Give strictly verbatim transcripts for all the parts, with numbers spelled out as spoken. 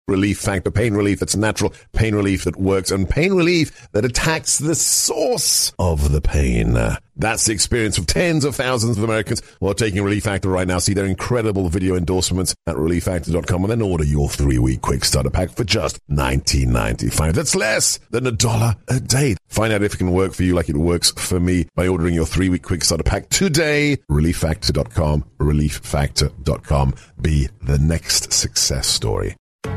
Relief Factor, pain relief that's natural, pain relief that works, and pain relief that attacks the source of the pain. That's the experience of tens of thousands of Americans who are taking Relief Factor right now. See their incredible video endorsements at relief factor dot com and then order your three-week quick starter pack for just nineteen ninety-five. That's less than a dollar a day. Find out if it can work for you like it works for me by ordering your three-week quick starter pack today. relief factor dot com, relief factor dot com. Be the next success story.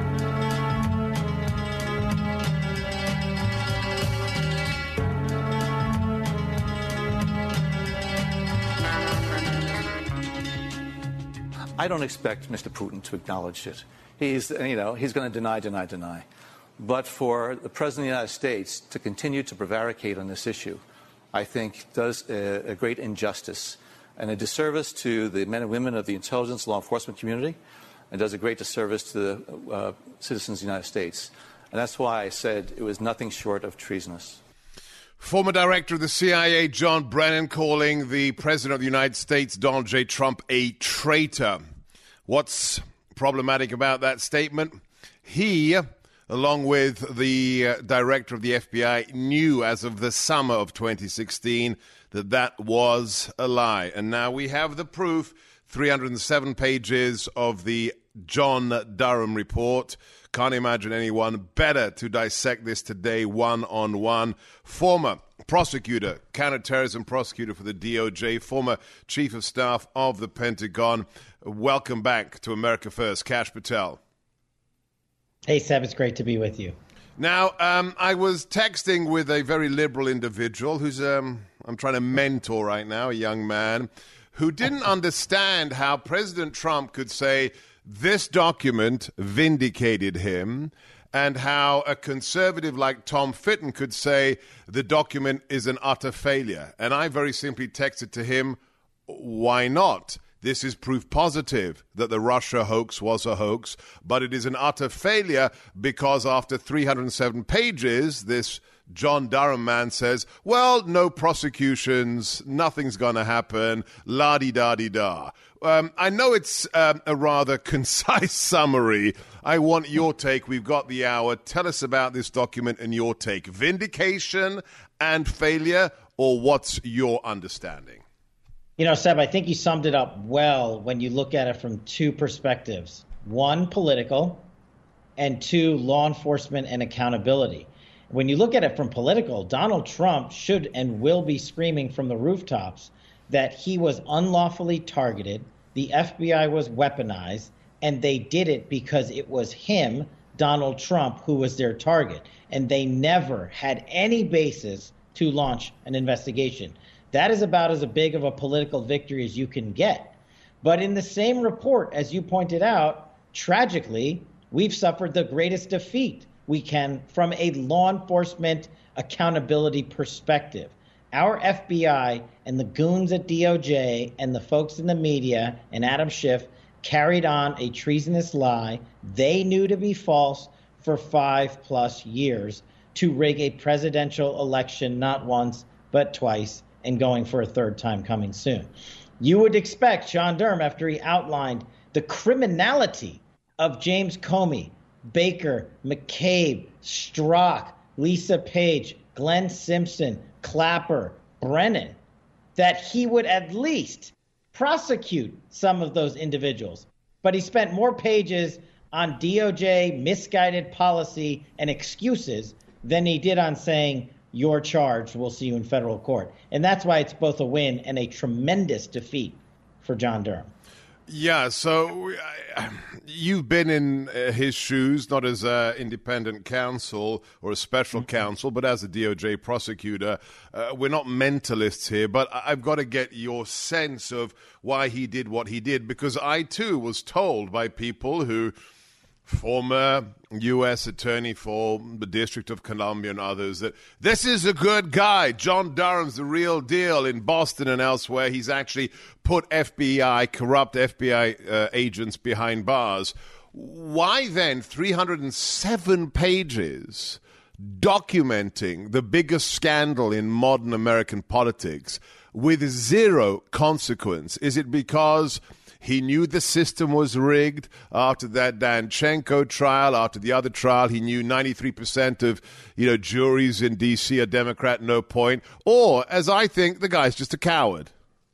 I don't expect Mister Putin to acknowledge it. He's, you know, he's going to deny, deny, deny. But for the President of the United States to continue to prevaricate on this issue, I think does a, a great injustice and a disservice to the men and women of the intelligence law enforcement community, and does a great disservice to the uh, citizens of the United States. And that's why I said it was nothing short of treasonous. Former director of the C I A, John Brennan, calling the President of the United States, Donald J. Trump, a traitor. What's problematic about that statement? He, along with the uh, director of the F B I, knew as of the summer of twenty sixteen that that was a lie. And now we have the proof, three hundred seven pages of the John Durham report. Can't imagine anyone better to dissect this today one-on-one. Former prosecutor, counterterrorism prosecutor for the D O J, former chief of staff of the Pentagon. Welcome back to America First, Kash Patel. Hey, Seb, it's great to be with you. Now, um, I was texting with a very liberal individual who's, um, I'm trying to mentor right now, a young man, who didn't understand how President Trump could say this document vindicated him, and how a conservative like Tom Fitton could say the document is an utter failure. And I very simply texted to him, why not? This is proof positive that the Russia hoax was a hoax, but it is an utter failure because after three hundred seven pages, this John Durham man says, well, no prosecutions, nothing's going to happen, la-di-da-di-da. Um, I know it's um, a rather concise summary. I want your take. We've got the hour. Tell us about this document and your take. Vindication and failure, or what's your understanding? You know, Seb, I think you summed it up well when you look at it from two perspectives. One, political, and two, law enforcement and accountability. When you look at it from political, Donald Trump should and will be screaming from the rooftops that he was unlawfully targeted, the F B I was weaponized, and they did it because it was him, Donald Trump, who was their target. And they never had any basis to launch an investigation. That is about as big of a political victory as you can get. But in the same report, as you pointed out, tragically, we've suffered the greatest defeat we can from a law enforcement accountability perspective. Our F B I and the goons at D O J and the folks in the media and Adam Schiff carried on a treasonous lie they knew to be false for five plus years to rig a presidential election not once but twice, and going for a third time coming soon. You would expect John Durham, after he outlined the criminality of James Comey, Baker, McCabe, Strzok, Lisa Page, Glenn Simpson, Clapper, Brennan, that he would at least prosecute some of those individuals. But he spent more pages on D O J misguided policy and excuses than he did on saying, you're charged, we'll see you in federal court. And that's why it's both a win and a tremendous defeat for John Durham. Yeah, so uh, you've been in uh, his shoes, not as an independent counsel or a special mm-hmm. counsel, but as a D O J prosecutor. Uh, we're not mentalists here, but I've got to get your sense of why he did what he did, because I, too, was told by people who, former U S attorney for the District of Columbia and others, that this is a good guy. John Durham's the real deal. In Boston and elsewhere, he's actually put F B I, corrupt F B I uh, agents behind bars. Why then three hundred seven pages documenting the biggest scandal in modern American politics with zero consequence? Is it because He knew the system was rigged after that Danchenko trial, after the other trial. He knew ninety-three percent of, you know, juries in D C are Democrat, no point. Or, as I think, the guy's just a coward.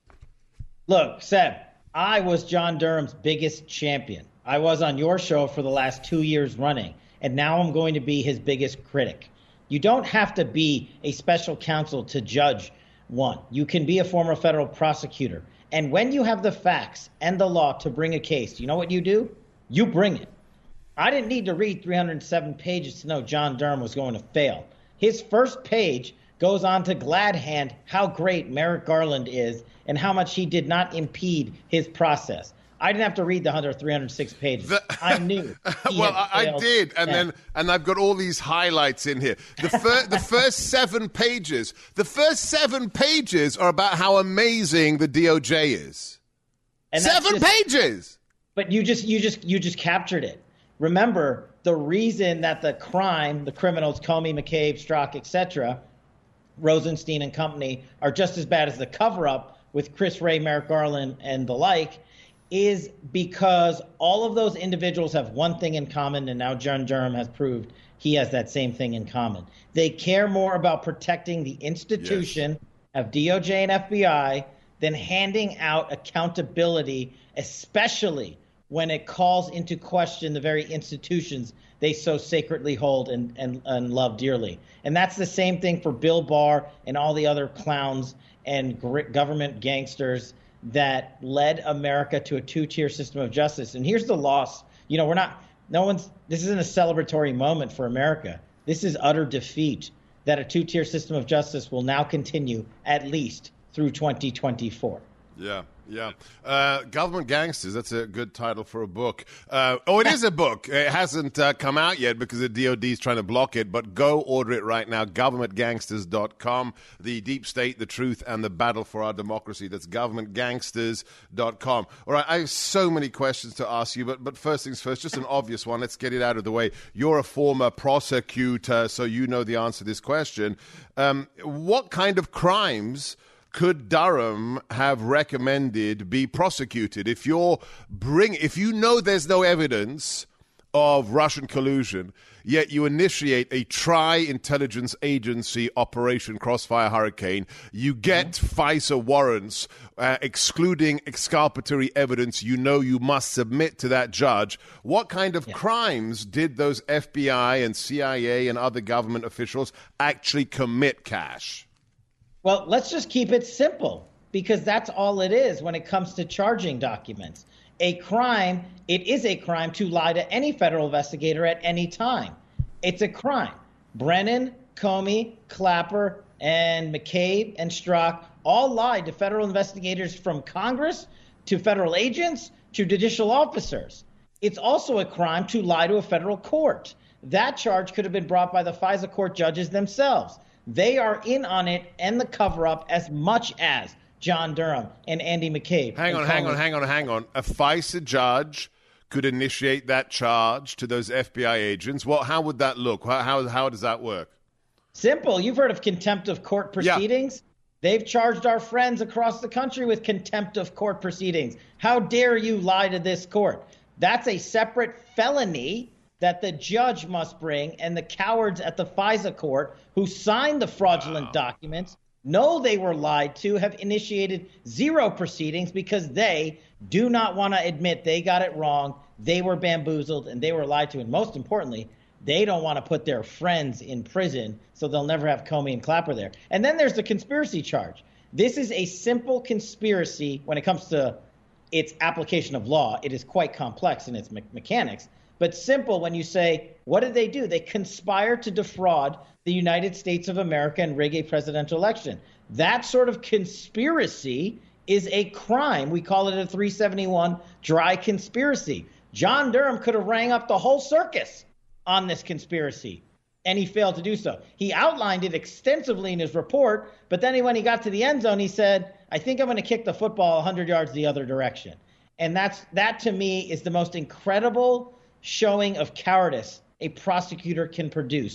Look, Seb, I was John Durham's biggest champion. I was on your show for the last two years running, and now I'm going to be his biggest critic. You don't have to be a special counsel to judge one. You can be a former federal prosecutor. And when you have the facts and the law to bring a case, you know what you do? You bring it. I didn't need to read three hundred seven pages to know John Durham was going to fail. His first page goes on to glad hand how great Merrick Garland is and how much he did not impede his process. I didn't have to read the one hundred, three hundred six pages. The, I knew. Well, I, I did, and then and I've got all these highlights in here. The, fir- the first seven pages, the first seven pages are about how amazing the D O J is. And seven just, pages. But you just you just you just captured it. Remember, the reason that the crime, the criminals, Comey, McCabe, Strzok, et cetera, Rosenstein and company, are just as bad as the cover-up with Chris Wray, Merrick Garland, and the like, is because all of those individuals have one thing in common, and now John Durham has proved he has that same thing in common. They care more about protecting the institution yes. of D O J and F B I than handing out accountability, especially when it calls into question the very institutions they so sacredly hold and, and, and love dearly. And that's the same thing for Bill Barr and all the other clowns and government gangsters that led America to a two-tier system of justice. And here's the loss. You know, we're not, no one's, this isn't a celebratory moment for America. This is utter defeat that a two-tier system of justice will now continue at least through twenty twenty-four. Yeah, yeah. Uh, Government Gangsters, that's a good title for a book. Uh, oh, it is a book. It hasn't uh, come out yet because the D O D is trying to block it, but go order it right now, government gangsters dot com. The Deep State, the Truth, and the Battle for Our Democracy. That's government gangsters dot com. All right, I have so many questions to ask you, but, but first things first, just an obvious one. Let's get it out of the way. You're a former prosecutor, so you know the answer to this question. Um, what kind of crimes could Durham have recommended be prosecuted? If you're bring, if you know there's no evidence of Russian collusion, yet you initiate a tri-intelligence agency operation Crossfire Hurricane, you get mm-hmm. FISA warrants uh, excluding exculpatory evidence, you know you must submit to that judge. What kind of yeah. crimes did those F B I and C I A and other government officials actually commit, Kash? Well, let's just keep it simple, because that's all it is when it comes to charging documents. A crime, it is a crime to lie to any federal investigator at any time. It's a crime. Brennan, Comey, Clapper, and McCabe and Strzok all lied to federal investigators, from Congress to federal agents to judicial officers. It's also a crime to lie to a federal court. That charge could have been brought by the FISA court judges themselves. They are in on it and the cover-up as much as John Durham and Andy McCabe. Hang on, hang on, hang on, hang on. A FISA judge could initiate that charge to those F B I agents. Well, how would that look? How how, how does that work? Simple. You've heard of contempt of court proceedings. Yeah. They've charged our friends across the country with contempt of court proceedings. How dare you lie to this court? That's a separate felony that the judge must bring, and the cowards at the FISA court who signed the fraudulent wow. documents know they were lied to, have initiated zero proceedings because they do not want to admit they got it wrong, they were bamboozled, and they were lied to. And most importantly, they don't want to put their friends in prison, so they'll never have Comey and Clapper there. And then there's the conspiracy charge. This is a simple conspiracy when it comes to its application of law. It is quite complex in its me- mechanics. But simple when you say, what did they do? They conspire to defraud the United States of America and rig a presidential election. That sort of conspiracy is a crime. We call it a three seventy-one dry conspiracy. John Durham could have rang up the whole circus on this conspiracy, and he failed to do so. He outlined it extensively in his report, but then when he got to the end zone, he said, I think I'm going to kick the football one hundred yards the other direction. And that's that, to me, is the most incredible showing of cowardice a prosecutor can produce.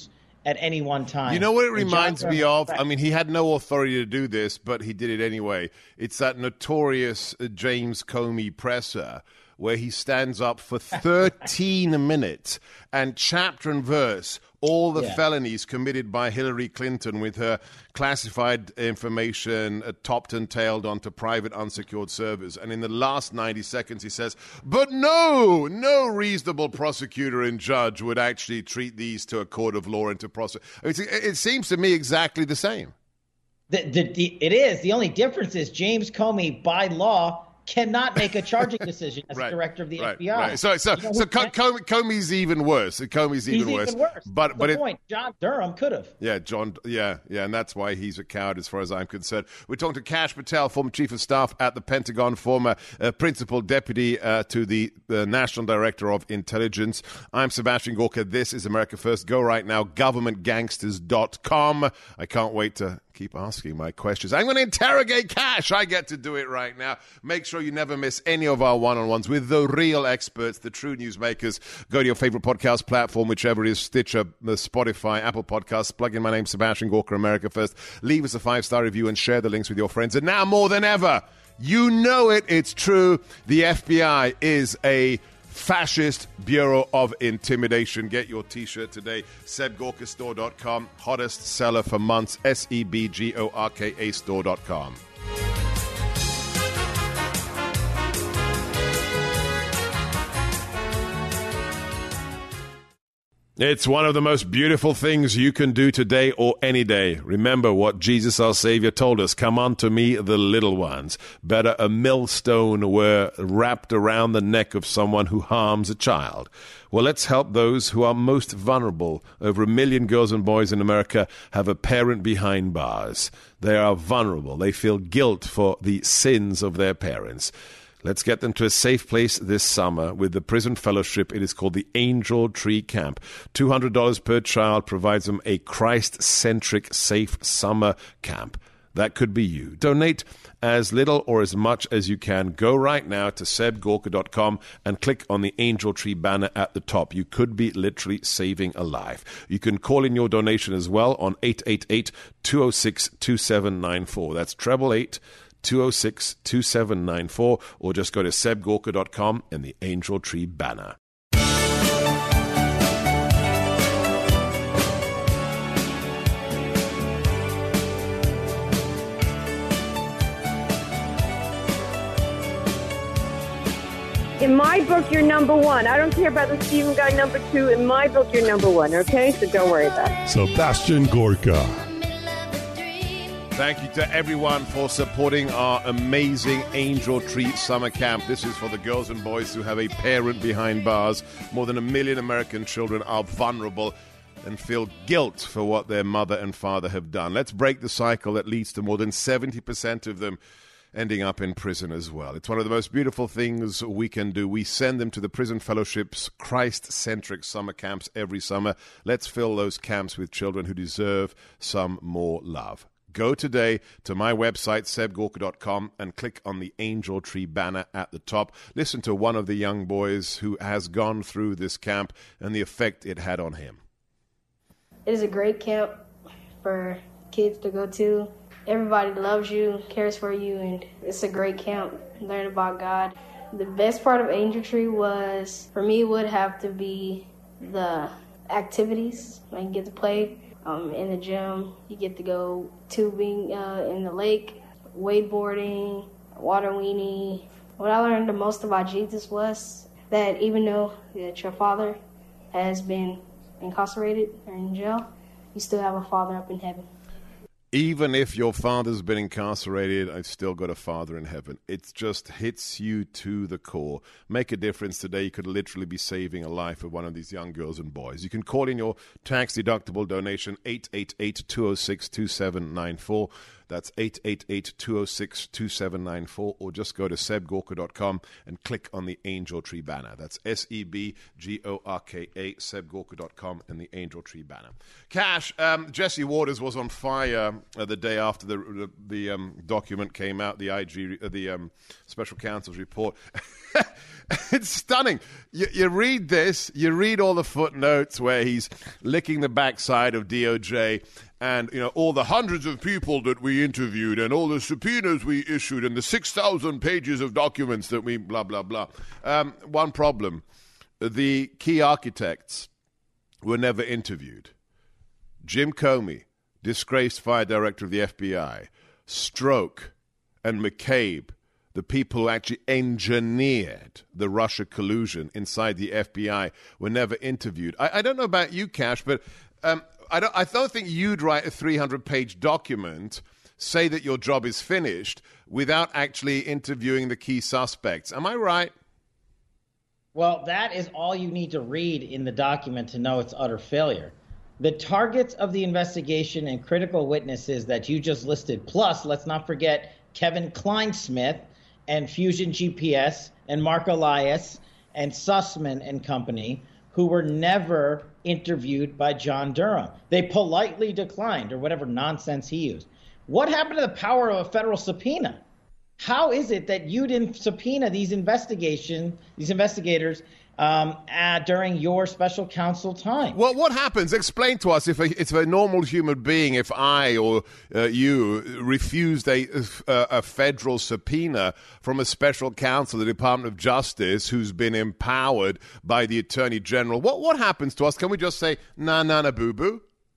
at any one time. You know what it And reminds John me Durham- of? I mean, he had no authority to do this, but he did it anyway. It's that notorious uh, James Comey presser where he stands up for thirteen minutes and chapter and verse all the Yeah. felonies committed by Hillary Clinton with her classified information uh, topped and tailed onto private unsecured servers. And in the last ninety seconds, he says, but no, no reasonable prosecutor and judge would actually treat these to a court of law and to prosecute. I mean, it, it seems to me exactly the same. The, the, the, it is. The only difference is James Comey, by law, cannot make a charging decision as Right, director of the right, F B I. right. So, so, You know so who Co- can't? Co- Comey's even worse. Comey's even He's worse. even worse. But, That's but the it, point. John Durham could have. Yeah, John. Yeah, yeah, and that's why he's a coward, as far as I'm concerned. We're talking to Kash Patel, former chief of staff at the Pentagon, former uh, principal deputy uh, to the uh, national director of intelligence. I'm Sebastian Gorka. This is America First. Go right now, government gangsters dot com. I can't wait to keep asking my questions. I'm going to interrogate Kash. I get to do it right now. Make sure you never miss any of our one-on-ones with the real experts, the true newsmakers. Go to your favorite podcast platform, whichever it is, Stitcher, Spotify, Apple Podcasts. Plug in my name, Sebastian Gorka, America First. Leave us a five-star review and share the links with your friends. And now more than ever, you know it, it's true. The F B I is a fascist bureau of intimidation. Get your t-shirt today. Seb Gorka Store dot com. Hottest seller for months. S E B G O R K A Store dot com. It's one of the most beautiful things you can do today or any day. Remember what Jesus our Savior told us. Come unto me, the little ones. Better a millstone were wrapped around the neck of someone who harms a child. Well, let's help those who are most vulnerable. Over a million girls and boys in America have a parent behind bars. They are vulnerable. They feel guilt for the sins of their parents. Let's get them to a safe place this summer with the Prison Fellowship. It is called the Angel Tree Camp. two hundred dollars per child provides them a Christ-centric, safe summer camp. That could be you. Donate as little or as much as you can. Go right now to Seb Gorka dot com and click on the Angel Tree banner at the top. You could be literally saving a life. You can call in your donation as well on eight eight eight, two oh six, two seven nine four. That's treble eight. two oh six, two seven nine four, or just go to Seb Gorka dot com and the Angel Tree banner. In my book, you're number one. I don't care about the Stephen guy number two. In my book, you're number one, okay? So don't worry about it. Sebastian Gorka. Thank you to everyone for supporting our amazing Angel Tree Summer Camp. This is for the girls and boys who have a parent behind bars. More than a million American children are vulnerable and feel guilt for what their mother and father have done. Let's break the cycle that leads to more than seventy percent of them ending up in prison as well. It's one of the most beautiful things we can do. We send them to the Prison Fellowship's Christ-centric summer camps every summer. Let's fill those camps with children who deserve some more love. Go today to my website, Seb Gorka dot com, and click on the Angel Tree banner at the top. Listen to one of the young boys who has gone through this camp and the effect it had on him. It is a great camp for kids to go to. Everybody loves you, cares for you, and it's a great camp. Learn about God. The best part of Angel Tree was, for me, would have to be the activities. Like you get to play um, in the gym. You get to go tubing uh, in the lake, wakeboarding, water weenie. What I learned the most about Jesus was that even though that your father has been incarcerated or in jail, you still have a father up in heaven. Even if your father's been incarcerated, I've still got a father in heaven. It just hits you to the core. Make a difference today. You could literally be saving a life of one of these young girls and boys. You can call in your tax-deductible donation, eight eight eight, two oh six, two seven nine four. That's eight eight eight, two oh six, two seven nine four, or just go to Seb Gorka dot com and click on the Angel Tree banner. That's S E B G O R K A, Seb Gorka dot com, and the Angel Tree banner. Kash, um, Jesse Waters was on fire uh, the day after the the, the um, document came out, the I G, uh, the um, Special Counsel's report. it's stunning. You, you read this, you read all the footnotes where he's licking the backside of D O J and, you know, all the hundreds of people that we interviewed and all the subpoenas we issued and the six thousand pages of documents that we blah, blah, blah. Um, one problem. The key architects were never interviewed. Jim Comey, disgraced fire director of the F B I, Stroke, and McCabe, the people who actually engineered the Russia collusion inside the F B I, were never interviewed. I, I don't know about you, Kash, but um, I, don't, I don't think you'd write a three hundred page document, say that your job is finished, without actually interviewing the key suspects. Am I right? Well, that is all you need to read in the document to know it's utter failure. The targets of the investigation and critical witnesses that you just listed, plus let's not forget Kevin Kleinsmith and Fusion G P S and Mark Elias and Sussman and company, who were never interviewed by John Durham. They politely declined, or whatever nonsense he used. What happened to the power of a federal subpoena? How is it that you didn't subpoena these investigation, these investigators um, uh, during your special counsel time? Well, what happens? Explain to us if a, if a normal human being, if I or uh, you refused a, a, a federal subpoena from a special counsel, the Department of Justice, who's been empowered by the Attorney General. What what happens to us? Can we just say, na na na boo boo?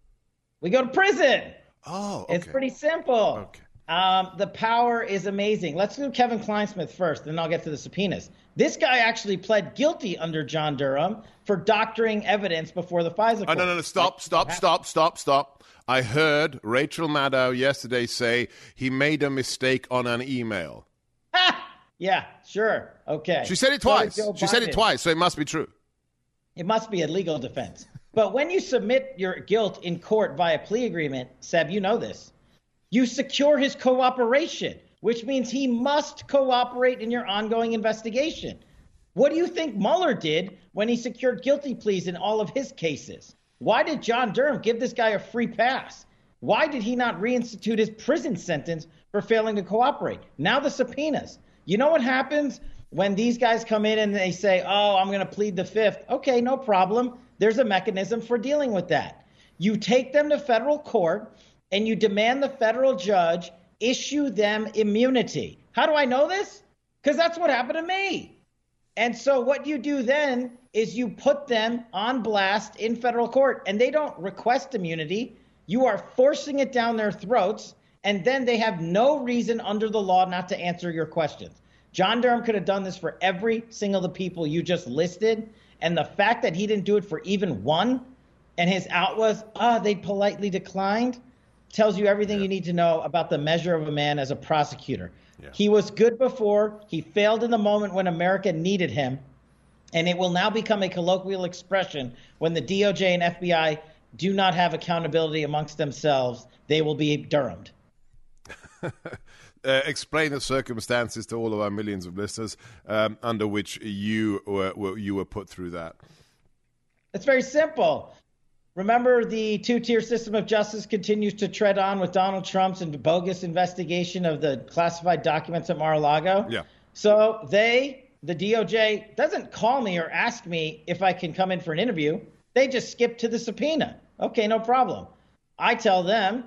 We go to prison. Oh, okay. It's pretty simple. Okay. Um, the power is amazing. Let's do Kevin Kleinsmith first, then I'll get to the subpoenas. This guy actually pled guilty under John Durham for doctoring evidence before the FISA court. Oh, no, no, no, stop, stop, stop, stop, stop. I heard Rachel Maddow yesterday say he made a mistake on an email. Ha! Yeah, sure. Okay. She said it twice. She said it twice, so it must be true. It must be a legal defense. But when you submit your guilt in court via plea agreement, Seb, you know this, you secure his cooperation, which means he must cooperate in your ongoing investigation. What do you think Mueller did when he secured guilty pleas in all of his cases? Why did John Durham give this guy a free pass? Why did he not reinstitute his prison sentence for failing to cooperate? Now the subpoenas. You know what happens when these guys come in and they say, oh, I'm going to plead the fifth? Okay, no problem. There's a mechanism for dealing with that. You take them to federal court and you demand the federal judge issue them immunity. How do I know this? Because that's what happened to me. And so what you do then is you put them on blast in federal court, and they don't request immunity. You are forcing it down their throats, and then they have no reason under the law not to answer your questions. John Durham could have done this for every single of the people you just listed, and the fact that he didn't do it for even one, and his out was, ah, oh, they politely declined, tells you everything yeah. you need to know about the measure of a man as a prosecutor. Yeah. He was good before. He failed in the moment when America needed him. And it will now become a colloquial expression when the D O J and F B I do not have accountability amongst themselves. They will be Durhamed. uh, explain the circumstances to all of our millions of listeners um, under which you were, were, you were put through that. It's very simple. Remember, the two-tier system of justice continues to tread on with Donald Trump's bogus investigation of the classified documents at Mar-a-Lago. Yeah. So they, the D O J, doesn't call me or ask me if I can come in for an interview. They just skip to the subpoena. Okay, no problem. I tell them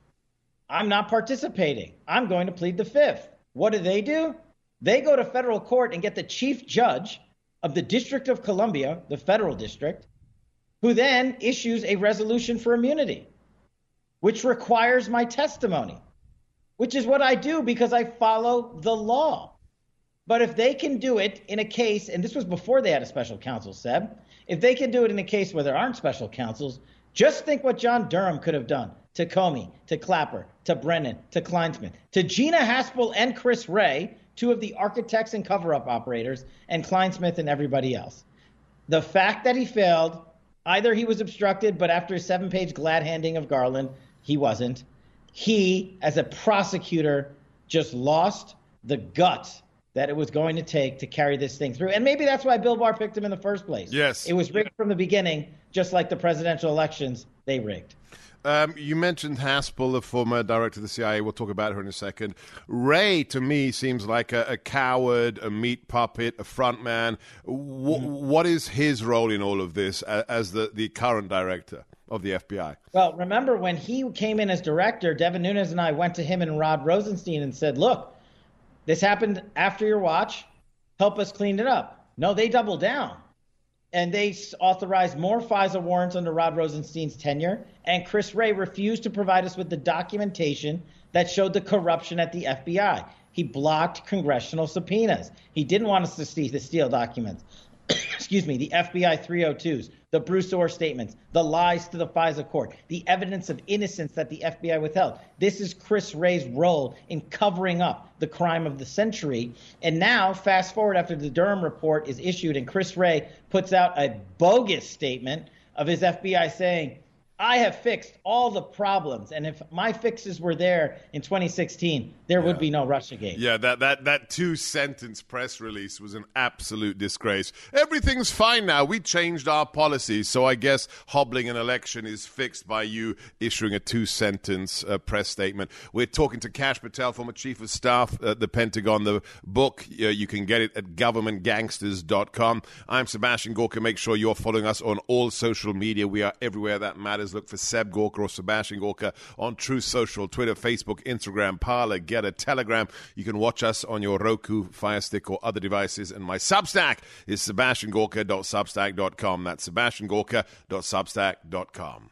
I'm not participating. I'm going to plead the fifth. What do they do? They go to federal court and get the chief judge of the District of Columbia, the federal district, who then issues a resolution for immunity, which requires my testimony, which is what I do because I follow the law. But if they can do it in a case, and this was before they had a special counsel, Seb, if they can do it in a case where there aren't special counsels, just think what John Durham could have done to Comey, to Clapper, to Brennan, to Kleinsmith, to Gina Haspel and Chris Wray, two of the architects and cover-up operators, and Kleinsmith and everybody else. The fact that he failed, either he was obstructed, but after a seven-page glad-handing of Garland, he wasn't. He, as a prosecutor, just lost the guts that it was going to take to carry this thing through. And maybe that's why Bill Barr picked him in the first place. Yes. It was rigged from the beginning, just like the presidential elections, they rigged. Um, you mentioned Haspel, the former director of the C I A. We'll talk about her in a second. Wray, to me, seems like a, a coward, a meat puppet, a front man. W- mm-hmm. What is his role in all of this as the, the current director of the F B I? Well, remember when he came in as director, Devin Nunes and I went to him and Rod Rosenstein and said, look, this happened after your watch. Help us clean it up. No, they doubled down. And they authorized more FISA warrants under Rod Rosenstein's tenure. And Chris Wray refused to provide us with the documentation that showed the corruption at the F B I. He blocked congressional subpoenas. He didn't want us to see the Steele documents. Excuse me, the F B I three oh twos, the Bruce Orr statements, the lies to the FISA court, the evidence of innocence that the F B I withheld. This is Chris Wray's role in covering up the crime of the century. And now, fast forward after the Durham report is issued and Chris Wray puts out a bogus statement of his F B I saying, I have fixed all the problems, and if my fixes were there in twenty sixteen, there yeah. would be no Russiagate. Yeah, that, that, that two-sentence press release was an absolute disgrace. Everything's fine now. We changed our policies, so I guess hobbling an election is fixed by you issuing a two-sentence uh, press statement. We're talking to Kash Patel, former chief of staff at the Pentagon. The book, uh, you can get it at government gangsters dot com. I'm Sebastian Gorka. Make sure you're following us on all social media. We are everywhere that matters. Look for Seb Gorka or Sebastian Gorka on True Social, Twitter, Facebook, Instagram, Parler, Getter, Telegram. You can watch us on your Roku, Fire Stick, or other devices. And my Substack is sebastian gorka dot substack dot com. That's sebastian gorka dot substack dot com.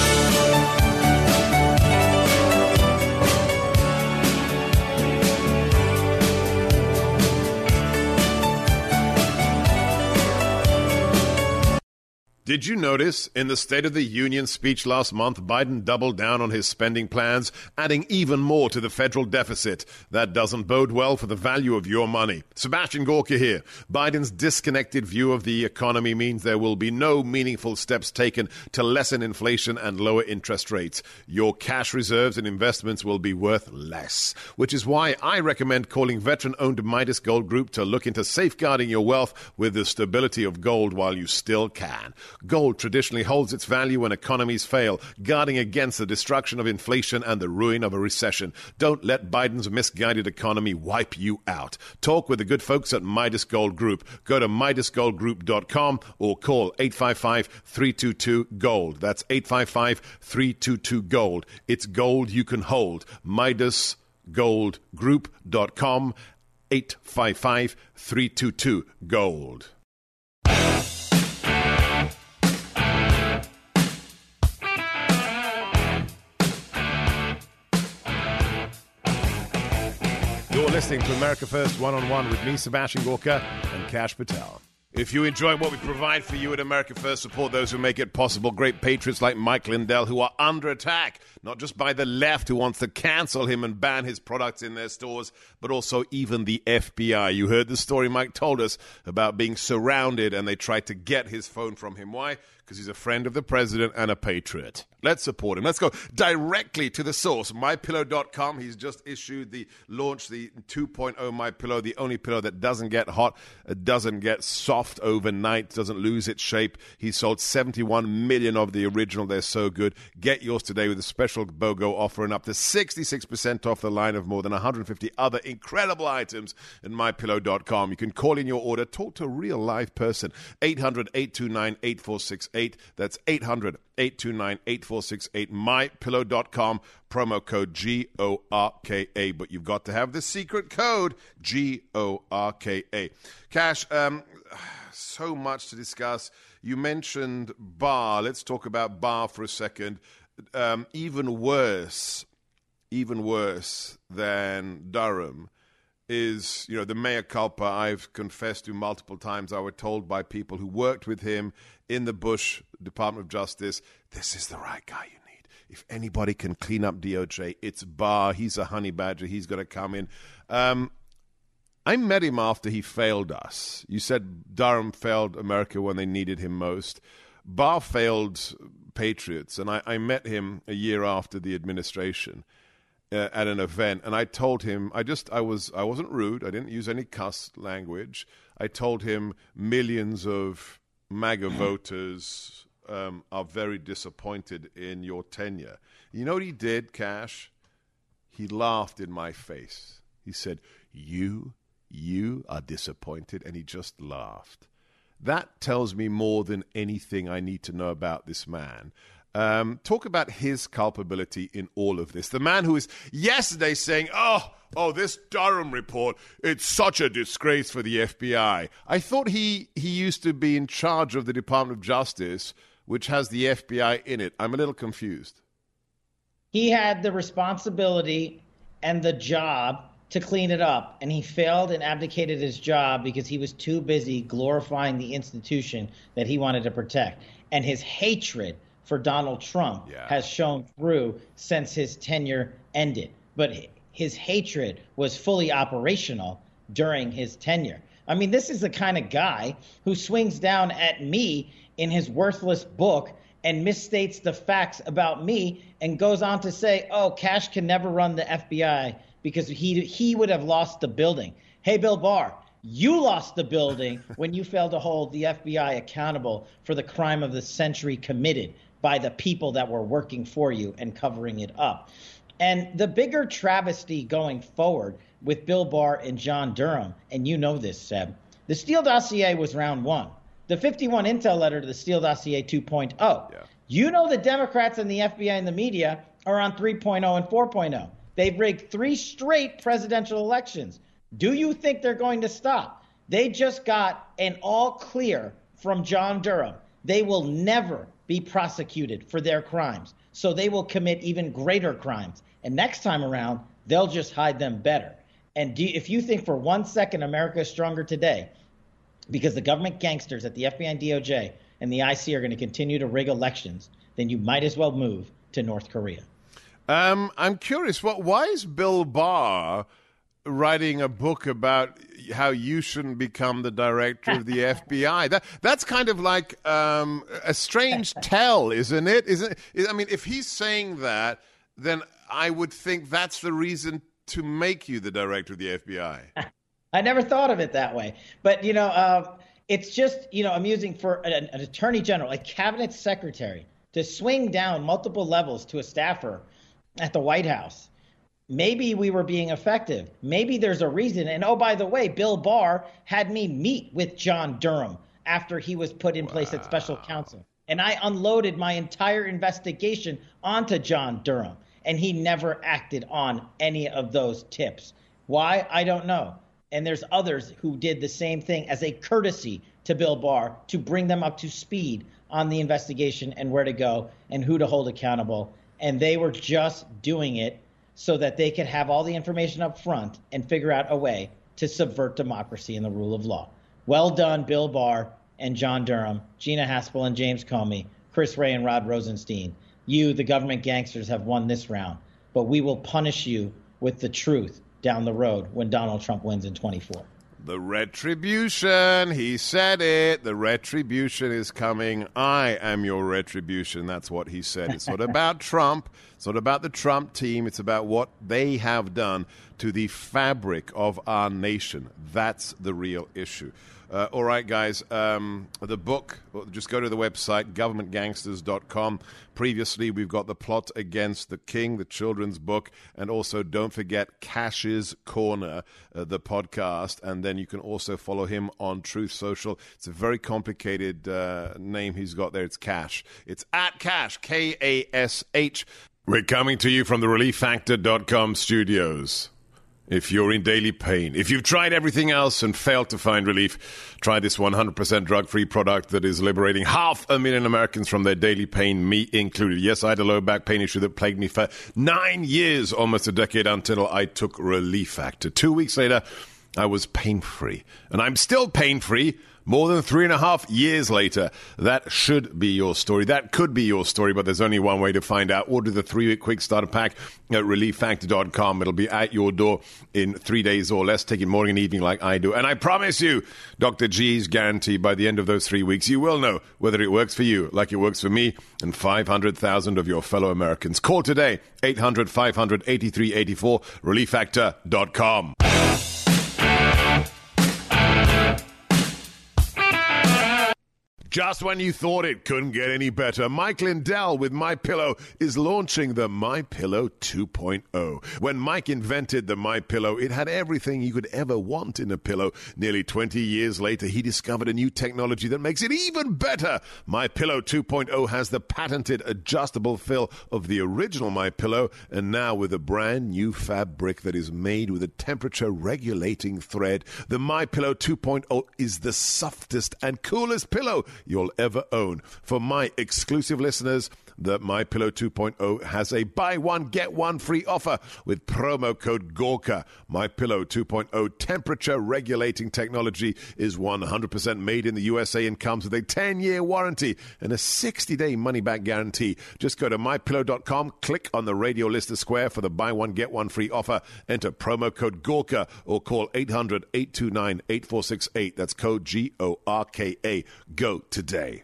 Did you notice in the State of the Union speech last month, Biden doubled down on his spending plans, adding even more to the federal deficit? That doesn't bode well for the value of your money. Sebastian Gorka here. Biden's disconnected view of the economy means there will be no meaningful steps taken to lessen inflation and lower interest rates. Your cash reserves and investments will be worth less, which is why I recommend calling veteran-owned Midas Gold Group to look into safeguarding your wealth with the stability of gold while you still can. Gold traditionally holds its value when economies fail, guarding against the destruction of inflation and the ruin of a recession. Don't let Biden's misguided economy wipe you out. Talk with the good folks at Midas Gold Group. Go to midas gold group dot com or call eight five five, three two two, GOLD. That's eight five five, three two two, GOLD. It's gold you can hold. midas gold group dot com, eight five five, three two two, GOLD. You're listening to America First One-on-One with me, Sebastian Gorka, and Kash Patel. If you enjoy what we provide for you at America First, support those who make it possible. Great patriots like Mike Lindell, who are under attack, not just by the left, who wants to cancel him and ban his products in their stores, but also even the F B I. You heard the story Mike told us about being surrounded, and they tried to get his phone from him. Why? Because he's a friend of the president and a patriot. Let's support him. Let's go directly to the source, my pillow dot com. He's just issued the launch, the two point oh MyPillow, the only pillow that doesn't get hot, doesn't get soft overnight, doesn't lose its shape. He sold seventy-one million of the original. They're so good. Get yours today with a special BOGO offer and up to sixty-six percent off the line of more than one hundred fifty other incredible items at my pillow dot com. You can call in your order, talk to a real live person. eight hundred, eight two nine, eight four six eight. That's eight hundred, eight two nine, eight four six eight. my pillow dot com, promo code G O R K A. But you've got to have the secret code, G O R K A. Kash, um, so much to discuss. You mentioned Barr. Let's talk about Barr for a second. Um, even worse, even worse than Durham is, you know, the mea culpa I've confessed to multiple times. I was told by people who worked with him in the Bush Department of Justice, this is the right guy you need. If anybody can clean up D O J, it's Barr. He's a honey badger. He's going to come in. Um, I met him after he failed us. You said Durham failed America when they needed him most. Barr failed patriots, and I, I met him a year after the administration uh, at an event, and I told him, I just, I was, I wasn't rude. I didn't use any cuss language. I told him millions of MAGA voters um, are very disappointed in your tenure. You know what he did, Cash? He laughed in my face. He said, you, you are disappointed, and he just laughed. That tells me more than anything I need to know about this man. Um, talk about his culpability in all of this. The man who was yesterday saying, oh, oh, this Durham report, it's such a disgrace for the F B I. I thought he, he used to be in charge of the Department of Justice, which has the F B I in it. I'm a little confused. He had the responsibility and the job to clean it up, and he failed and abdicated his job because he was too busy glorifying the institution that he wanted to protect. And his hatred for Donald Trump yeah. has shown through since his tenure ended. But his hatred was fully operational during his tenure. I mean, this is the kind of guy who swings down at me in his worthless book and misstates the facts about me and goes on to say, oh, Cash can never run the F B I because he he would have lost the building. Hey, Bill Barr, you lost the building when you failed to hold the F B I accountable for the crime of the century committed by the people that were working for you and covering it up. And the bigger travesty going forward with Bill Barr and John Durham, and you know this, Seb, the Steele dossier was round one. The fifty-one intel letter to the Steele dossier two point oh. Yeah. You know the Democrats and the F B I and the media are on three point oh and four point oh. They've rigged three straight presidential elections. Do you think they're going to stop? They just got an all clear from John Durham. They will never be prosecuted for their crimes. So they will commit even greater crimes. And next time around, they'll just hide them better. And do, if you think for one second America is stronger today because the government gangsters at the F B I and D O J and the I C are going to continue to rig elections, then you might as well move to North Korea. Um, I'm curious, what, why is Bill Barr writing a book about how you shouldn't become the director of the F B I? That that's kind of like um, a strange tell, isn't it? Isn't it? I mean, if he's saying that, then I would think that's the reason to make you the director of the F B I. I never thought of it that way. But, you know, uh, it's just, you know, amusing for an, an attorney general, a cabinet secretary, to swing down multiple levels to a staffer at the White House. Maybe we were being effective. Maybe there's a reason. And, oh, by the way, Bill Barr had me meet with John Durham after he was put in wow. place as special counsel. And I unloaded my entire investigation onto John Durham. And he never acted on any of those tips. Why? I don't know. And there's others who did the same thing as a courtesy to Bill Barr to bring them up to speed on the investigation and where to go and who to hold accountable. And they were just doing it so that they could have all the information up front and figure out a way to subvert democracy and the rule of law. Well done, Bill Barr and John Durham, Gina Haspel and James Comey, Chris Wray and Rod Rosenstein. You, the government gangsters, have won this round, but we will punish you with the truth down the road when Donald Trump wins in twenty-four. The retribution, he said it. The retribution is coming. I am your retribution. That's what he said. It's not about Trump. It's not about the Trump team. It's about what they have done to the fabric of our nation. That's the real issue. Uh, all right, guys, um, the book, just go to the website, government gangsters dot com. Previously, we've got The Plot Against the King, the children's book, and also don't forget Cash's Corner, uh, the podcast, and then you can also follow him on Truth Social. It's a very complicated uh, name he's got there. It's Cash. It's at Cash, K A S H. We're coming to you from the relief factor dot com studios. If you're in daily pain, if you've tried everything else and failed to find relief, try this one hundred percent drug-free product that is liberating half a million Americans from their daily pain, me included. Yes, I had a low back pain issue that plagued me for nine years, almost a decade, until I took Relief Factor. Two weeks later, I was pain-free. And I'm still pain-free. More than three and a half years later. That should be your story. That could be your story, but there's only one way to find out. Order the three-week quick starter pack at relief factor dot com. It'll be at your door in three days or less. Take it morning and evening like I do. And I promise you, Doctor G's guarantee, by the end of those three weeks, you will know whether it works for you like it works for me and five hundred thousand of your fellow Americans. Call today, eight hundred, five hundred, eighty-three eighty-four, relief factor dot com. Just when you thought it couldn't get any better, Mike Lindell with MyPillow is launching the MyPillow two point oh. When Mike invented the MyPillow, it had everything you could ever want in a pillow. Nearly twenty years later, he discovered a new technology that makes it even better. MyPillow two point oh has the patented adjustable fill of the original MyPillow, and now with a brand new fabric that is made with a temperature-regulating thread. The MyPillow two point oh is the softest and coolest pillow you'll ever own. For my exclusive listeners, the MyPillow two point oh has a buy one, get one free offer with promo code Gorka. MyPillow two point oh temperature-regulating technology is one hundred percent made in the U S A and comes with a ten-year warranty and a sixty-day money-back guarantee. Just go to my pillow dot com, click on the radio listener square for the buy one, get one free offer, enter promo code Gorka, or call eight hundred, eight two nine, eight four six eight. That's code G O R K A. Go today.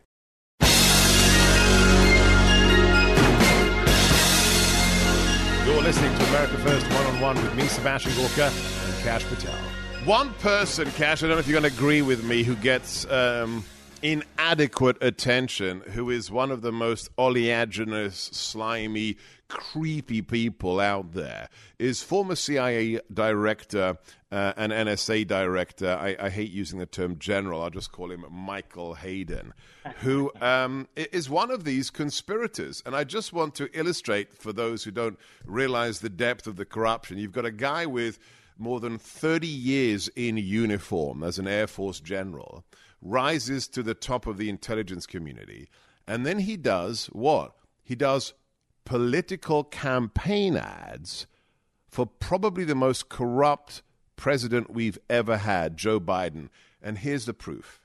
You're listening to America First One-on-One with me, Sebastian Gorka, and Kash Patel. One person, Kash, I don't know if you're going to agree with me, who gets um, inadequate attention, who is one of the most oleaginous, slimy, creepy people out there, is former C I A director uh, and N S A director. I, I hate using the term general. I'll just call him Michael Hayden, who um, is one of these conspirators. And I just want to illustrate for those who don't realize the depth of the corruption. You've got a guy with more than thirty years in uniform as an Air Force general, rises to the top of the intelligence community, and then he does what? He does political campaign ads for probably the most corrupt president we've ever had, Joe Biden. And here's the proof.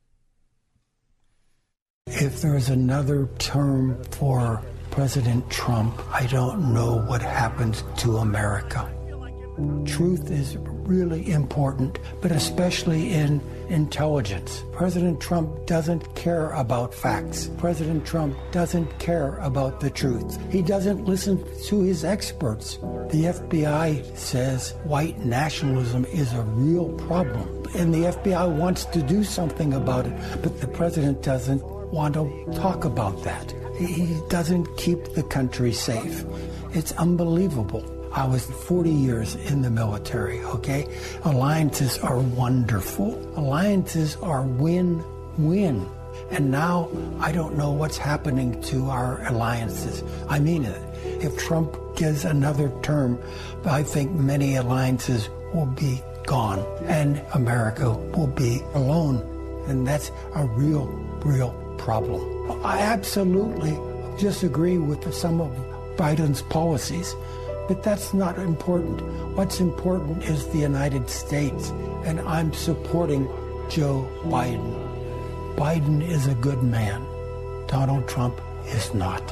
If there's another term for President Trump, I don't know what happens to America. Truth is really important, but especially in intelligence. President Trump doesn't care about facts. President Trump doesn't care about the truth. He doesn't listen to his experts. The F B I says white nationalism is a real problem, and the F B I wants to do something about it, but the president doesn't want to talk about that. He doesn't keep the country safe. It's unbelievable. I was forty years in the military, okay? Alliances are wonderful. Alliances are win-win. And now I don't know what's happening to our alliances. I mean it. If Trump gives another term, I think many alliances will be gone and America will be alone. And that's a real, real problem. I absolutely disagree with some of Biden's policies. But that's not important. What's important is the United States, and I'm supporting Joe Biden. Biden is a good man. Donald Trump is not.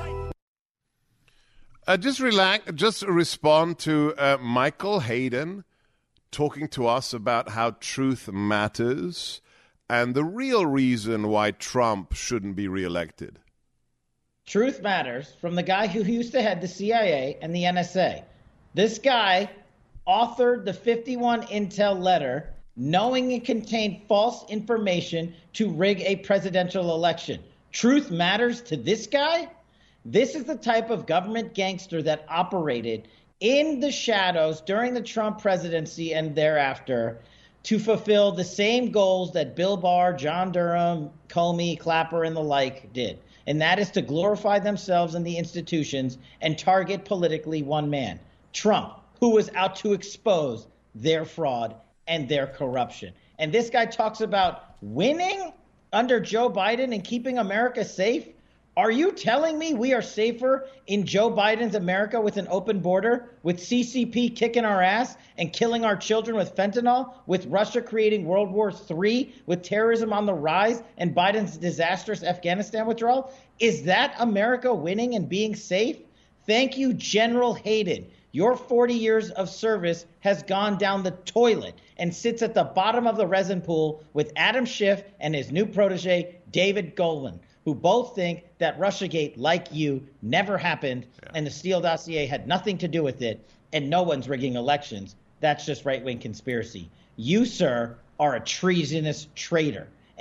Uh, just relax, just respond to uh, Michael Hayden talking to us about how truth matters and the real reason why Trump shouldn't be reelected. Truth matters from the guy who used to head the C I A and the N S A. This guy authored the fifty-one Intel letter knowing it contained false information to rig a presidential election. Truth matters to this guy? This is the type of government gangster that operated in the shadows during the Trump presidency and thereafter to fulfill the same goals that Bill Barr, John Durham, Comey, Clapper, and the like did. And that is to glorify themselves and the institutions and target politically one man, Trump, who was out to expose their fraud and their corruption. And this guy talks about winning under Joe Biden and keeping America safe. Are you telling me we are safer in Joe Biden's America with an open border, with C C P kicking our ass and killing our children with fentanyl, with Russia creating World War Three, with terrorism on the rise, and Biden's disastrous Afghanistan withdrawal? Is that America winning and being safe? Thank you, General Hayden. Your forty years of service has gone down the toilet and sits at the bottom of the resin pool with Adam Schiff and his new protege, David Goldman, who both think that Russiagate, like you, never happened, yeah. and the Steele dossier had nothing to do with it, and no one's rigging elections. That's just right-wing conspiracy. You, sir, are a treasonous traitor,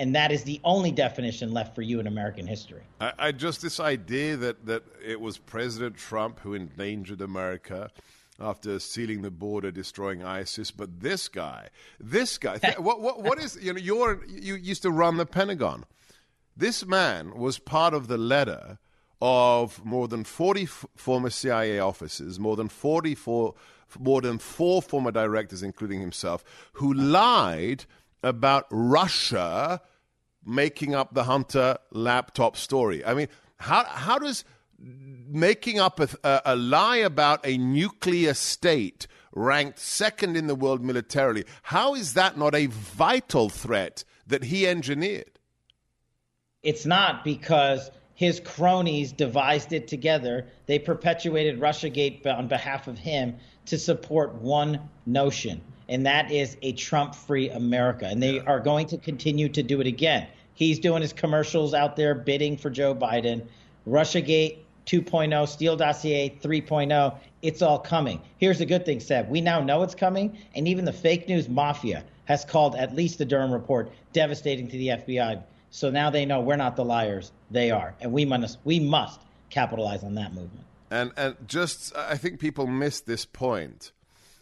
And that is the only definition left for you in American history. I, I just, this idea that, that it was President Trump who endangered America after sealing the border, destroying ISIS, but this guy, this guy, th- what, what, what is, you know, you're, you used to run the Pentagon. This man was part of the letter of more than forty f- former C I A officers, more than forty-four, more than four former directors, including himself, who lied about Russia making up the Hunter laptop story. I mean, how how does making up a, a, a lie about a nuclear state ranked second in the world militarily, how is that not a vital threat that he engineered? It's not, because his cronies devised it together. They perpetuated Russiagate on behalf of him to support one notion, and that is a Trump-free America. And they are going to continue to do it again. He's doing his commercials out there bidding for Joe Biden. Russiagate two point oh, Steele dossier three point oh, it's all coming. Here's the good thing, Seb. We now know it's coming, and even the fake news mafia has called at least the Durham report devastating to the F B I. So now they know we're not the liars, they are. And we must we must capitalize on that movement. And and just, I think people miss this point.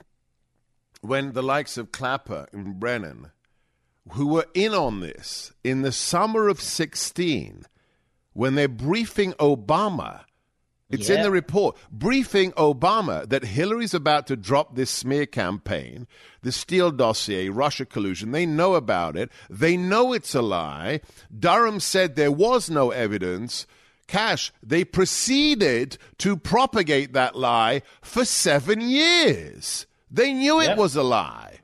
When the likes of Clapper and Brennan, who were in on this in the summer of sixteen, when they're briefing Obama, it's yeah. in the report, briefing Obama that Hillary's about to drop this smear campaign, the Steele dossier, Russia collusion. They know about it. They know it's a lie. Durham said there was no evidence. Cash, they proceeded to propagate that lie for seven years. They knew it yep. was a lie.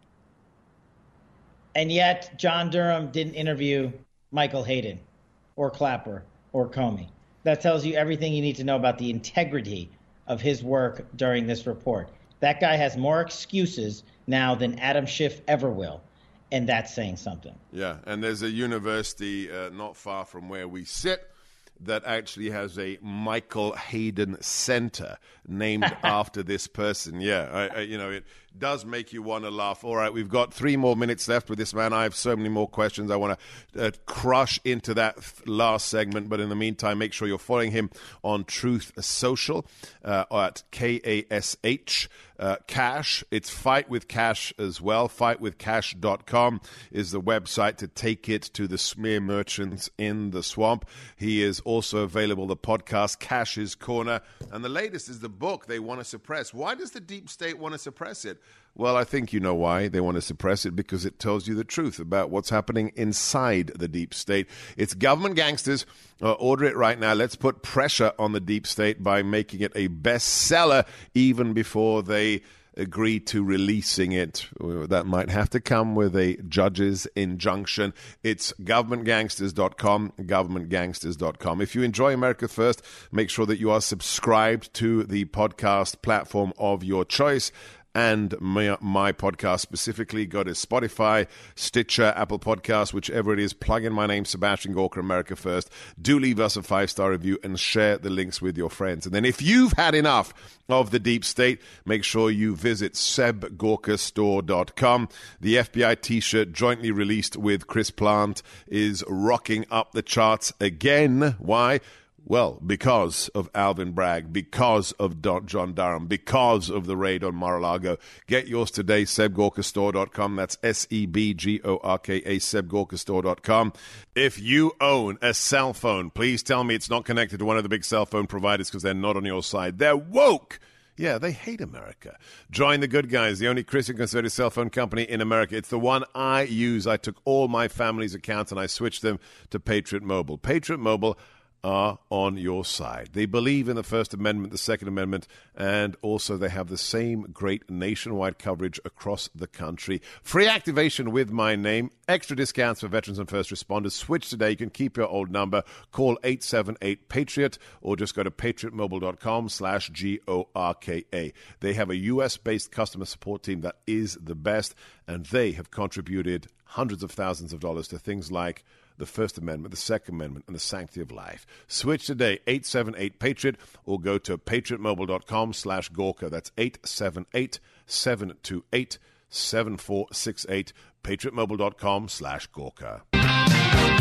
And yet John Durham didn't interview Michael Hayden or Clapper or Comey. That tells you everything you need to know about the integrity of his work during this report. That guy has more excuses now than Adam Schiff ever will, and that's saying something. Yeah, and there's a university uh, not far from where we sit that actually has a Michael Hayden Center named after this person. Yeah, I, I, you know, it does make you want to laugh. All right, we've got three more minutes left with this man. I have so many more questions. I want to uh, crush into that last segment, but in the meantime, make sure you're following him on Truth Social uh, at K A S H. Uh, Cash, it's Fight with Cash as well. fight with cash dot com is the website to take it to the smear merchants in the swamp. He is also available, the podcast Cash's Corner. And the latest is the book they want to suppress. Why does the deep state want to suppress it? Well, I think you know why they want to suppress it, because it tells you the truth about what's happening inside the deep state. It's government gangsters. Uh, order it right now. Let's put pressure on the deep state by making it a bestseller even before they agree to releasing it. That might have to come with a judge's injunction. It's government gangsters dot com, government gangsters dot com. If you enjoy America First, make sure that you are subscribed to the podcast platform of your choice. And my, my podcast specifically, go to Spotify, Stitcher, Apple Podcasts, whichever it is. Plug in my name, Sebastian Gorka, America First. Do leave us a five-star review and share the links with your friends. And then if you've had enough of the deep state, make sure you visit seb gorka store dot com. The F B I t-shirt jointly released with Chris Plant is rocking up the charts again. Why? Well, because of Alvin Bragg, because of Don, John Durham, because of the raid on Mar-a-Lago. Get yours today, seb gorka store dot com. That's S E B G O R K A, seb gorka store dot com. If you own a cell phone, please tell me it's not connected to one of the big cell phone providers, because they're not on your side. They're woke. Yeah, they hate America. Join the good guys, the only Christian conservative cell phone company in America. It's the one I use. I took all my family's accounts and I switched them to Patriot Mobile. Patriot Mobile are on your side. They believe in the First Amendment, the Second Amendment, and also they have the same great nationwide coverage across the country. Free activation with my name, extra discounts for veterans and first responders. Switch today. You can keep your old number. Call eight seven eight PATRIOT or just go to patriot mobile dot com slash G O R K A. They have a U S-based customer support team that is the best, and they have contributed hundreds of thousands of dollars to things like the First Amendment, the Second Amendment, and the sanctity of life. Switch today, eight seven eight PATRIOT, or go to patriot mobile dot com slash Gorka. That's eight seven eight, seven two eight, seven four six eight, patriot mobile dot com slash Gorka.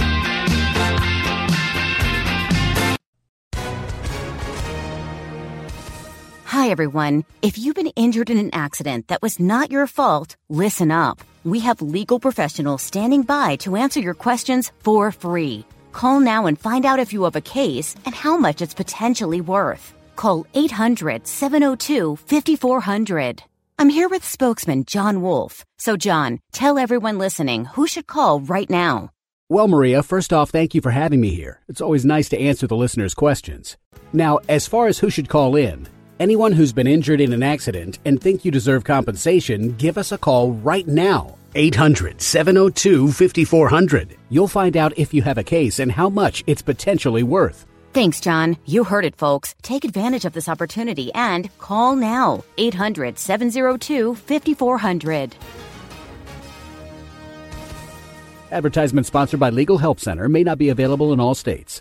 Hi, everyone. If you've been injured in an accident that was not your fault, listen up. We have legal professionals standing by to answer your questions for free. Call now and find out if you have a case and how much it's potentially worth. Call eight hundred, seven oh two, five four zero zero. I'm here with spokesman John Wolf. So, John, tell everyone listening who should call right now. Well, Maria, first off, thank you for having me here. It's always nice to answer the listeners' questions. Now, as far as who should call in, anyone who's been injured in an accident and think you deserve compensation, give us a call right now. eight hundred, seven oh two, five four zero zero. You'll find out if you have a case and how much it's potentially worth. Thanks, John. You heard it, folks. Take advantage of this opportunity and call now. eight hundred, seven oh two, five four zero zero. Advertisement sponsored by Legal Help Center. May not be available in all states.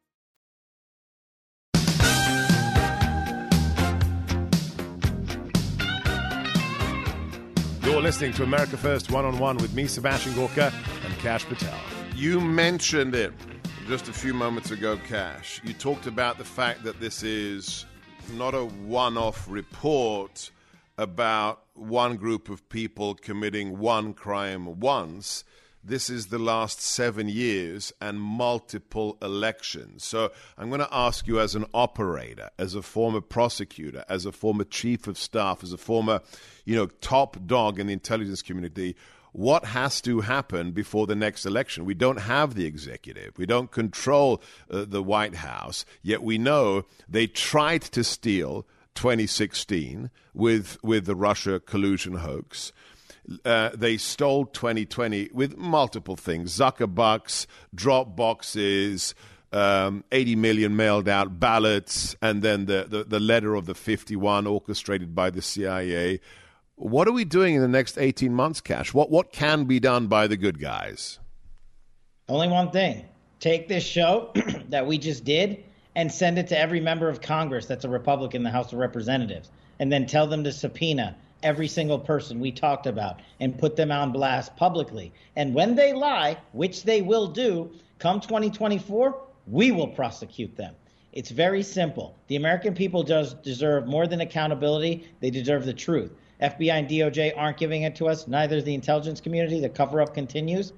You're listening to America First One-on-One with me, Sebastian Gorka, and Kash Patel. You mentioned it just a few moments ago, Kash. You talked about the fact that this is not a one-off report about one group of people committing one crime once. This is the last seven years and multiple elections. So I'm going to ask you, as an operator, as a former prosecutor, as a former chief of staff, as a former, you know, top dog in the intelligence community, what has to happen before the next election? We don't have the executive. We don't control uh, the White House. Yet we know they tried to steal twenty sixteen with with the Russia collusion hoax. Uh, they stole twenty twenty with multiple things: Zuckerbucks, drop boxes, um, eighty million mailed out ballots, and then the, the, the letter of the fifty-one orchestrated by the C I A. What are we doing in the next eighteen months, Kash? What what can be done by the good guys? Only one thing. Take this show that we just did and send it to every member of Congress that's a Republican in the House of Representatives, and then tell them to subpoena every single person we talked about and put them on blast publicly. And when they lie, which they will do, come twenty twenty-four, we will prosecute them. It's very simple. The American people just deserve more than accountability. They deserve the truth. F B I and D O J aren't giving it to us. Neither is the intelligence community. The cover-up continues.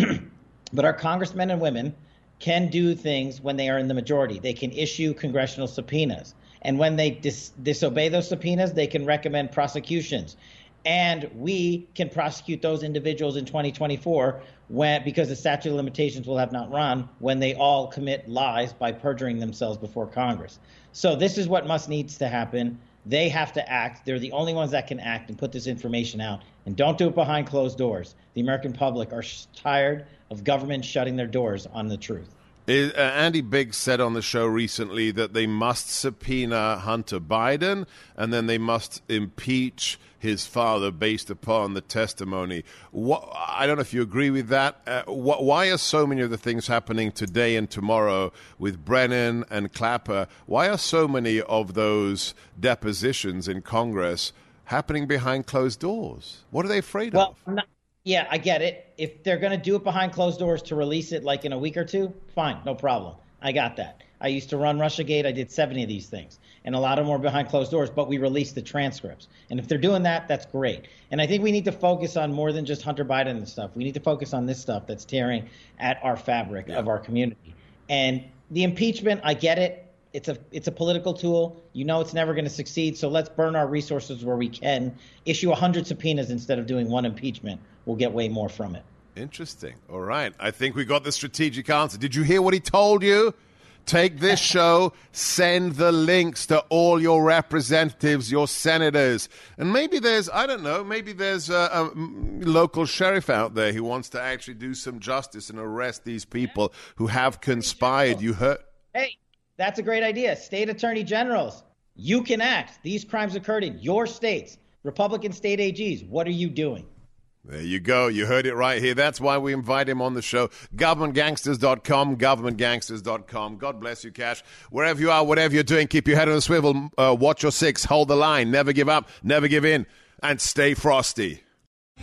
But our congressmen and women can do things when they are in the majority. They can issue congressional subpoenas. And when they dis- disobey those subpoenas, they can recommend prosecutions. And we can prosecute those individuals in twenty twenty-four when, because the statute of limitations will have not run when they all commit lies by perjuring themselves before Congress. So this is what must needs to happen. They have to act. They're the only ones that can act and put this information out. And don't do it behind closed doors. The American public are sh- tired of government shutting their doors on the truth. Uh, Andy Biggs said on the show recently that they must subpoena Hunter Biden and then they must impeach his father based upon the testimony. What, I don't know if you agree with that. Uh, wh- why are so many of the things happening today and tomorrow with Brennan and Clapper? Why are so many of those depositions in Congress happening behind closed doors? What are they afraid well, of? I'm not- Yeah, I get it. If they're going to do it behind closed doors to release it like in a week or two, fine, no problem. I got that. I used to run Russiagate. I did seventy of these things, and a lot of them were behind closed doors, but we released the transcripts. And if they're doing that, that's great. And I think we need to focus on more than just Hunter Biden and stuff. We need to focus on this stuff that's tearing at our fabric yeah. of our community. And the impeachment, I get it. It's a it's a political tool. You know it's never going to succeed, so let's burn our resources where we can. Issue one hundred subpoenas instead of doing one impeachment. We'll get way more from it. Interesting. All right. I think we got the strategic answer. Did you hear what he told you? Take this show, send the links to all your representatives, your senators. And maybe there's, I don't know, maybe there's a, a local sheriff out there who wants to actually do some justice and arrest these people who have conspired. You heard? Hey, that's a great idea. State attorney generals, you can act. These crimes occurred in your states. Republican state A Gs, what are you doing? There you go. You heard it right here. That's why we invite him on the show. government gangsters dot com, government gangsters dot com. God bless you, Kash. Wherever you are, whatever you're doing, keep your head on a swivel. Uh, watch your six. Hold the line. Never give up. Never give in. And stay frosty.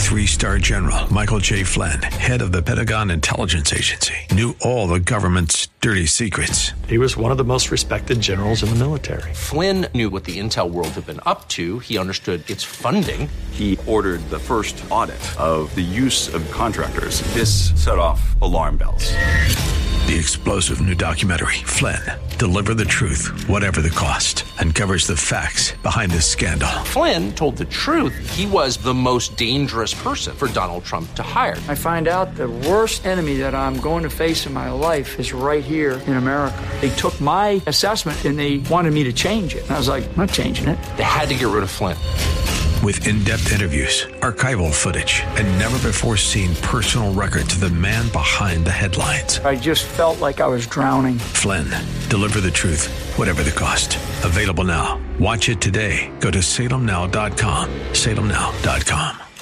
Three-star general Michael J. Flynn, head of the Pentagon Intelligence Agency, knew all the government's dirty secrets. He was one of the most respected generals in the military. Flynn knew what the intel world had been up to. He understood its funding. He ordered the first audit of the use of contractors. This set off alarm bells. The explosive new documentary, Flynn, Deliver the Truth, Whatever the Cost, uncovers the facts behind this scandal. Flynn told the truth. He was the most dangerous person for Donald Trump to hire. I find out the worst enemy that I'm going to face in my life is right here in America. They took my assessment and they wanted me to change it. And I was like, I'm not changing it. They had to get rid of Flynn. With in-depth interviews, archival footage, and never-before-seen personal records of the man behind the headlines. I just felt like I was drowning. Flynn, Deliver the Truth, Whatever the Cost. Available now. Watch it today. Go to salem now dot com. salem now dot com.